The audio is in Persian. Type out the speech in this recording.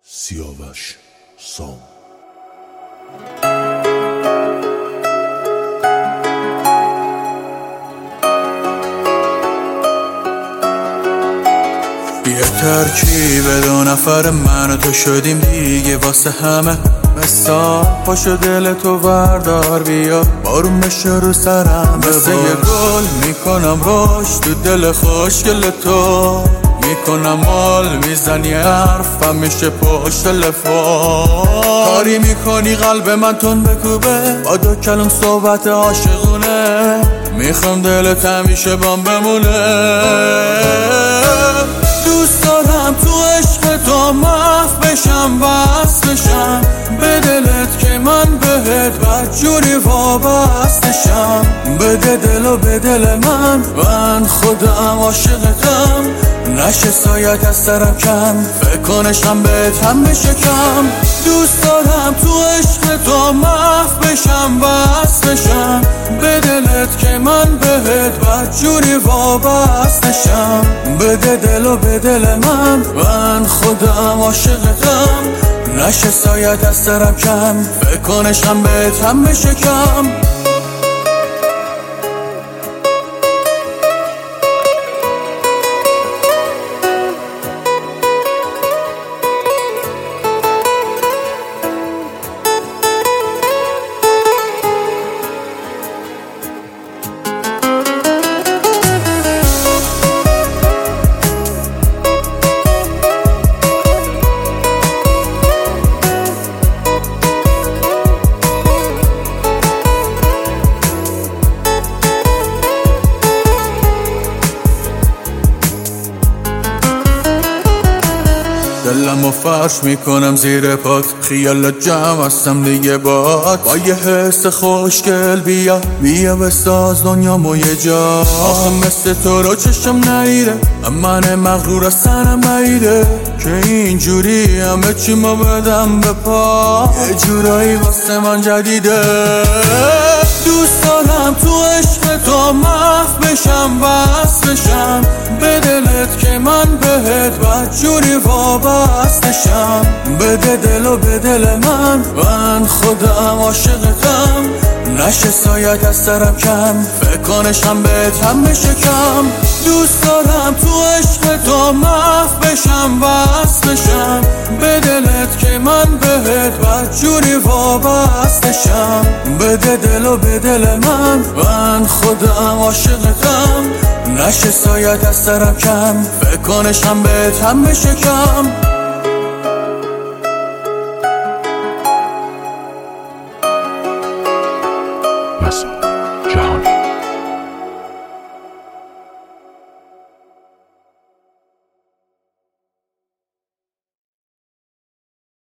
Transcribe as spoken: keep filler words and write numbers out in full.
سیاوش سام. یه ترکیب دو نفر من و تو شدیم دیگه واسه همه مثال. پاشو دل تو وردار بیا بارون بشه رو سرم مثل یه گل میکنم روش تو دل خوشگل تو میکنم مال میزنی حرفم میشه پشت تلفن. کاری میکنی قلب من تون بکوبه با دو کلم صحبت عاشقونه. میخوام دلت همیشه بام بمونه. دوست دارم تو عشق تو محو بشم وصل بشم به دلت که من بهت بدجوری وابستشم. بده دلو به دل من من خودم عاشقتم. نشه سایت از سرم کم فکر کنشم بهت هم بشکم. دوست دارم تو عشق تو محو بشم وصل بشم به دلت که من بهت بدجوری وابستشم. بده دلو به دل من من خودم عاشقتم. نشه سایت از سرم کم فکر کنشم بهت هم بشکم. دلمو فرش میکنم زیر پات خیالت جمع هستم دیگه بات. با یه حس خوشگل بیا بیا بساز دنیامو یه جا. آخه مثل تو رو چشم نیره من مغرور از سرم بعیده که اینجوری همه چی ما بدم به پا. یه جورایی واسه من جدیده. دوست دارم تو عشق تو محو بشم وصل بشم به دلت که من بهت بدجوری وابستشم. بده دلو به دل من من خودم عاشقتم. نشه سایت از سرم کم فکر کنشم بهت هم بشکم. دوست دارم تو عشق تو محو بشم وصل بشم به دلت که من بهت بدجوری وابستشم. بده دلو به دل من من خودم عاشقتم. نشه سایت از سرم کم فکر کنشم بهت هم بشکم.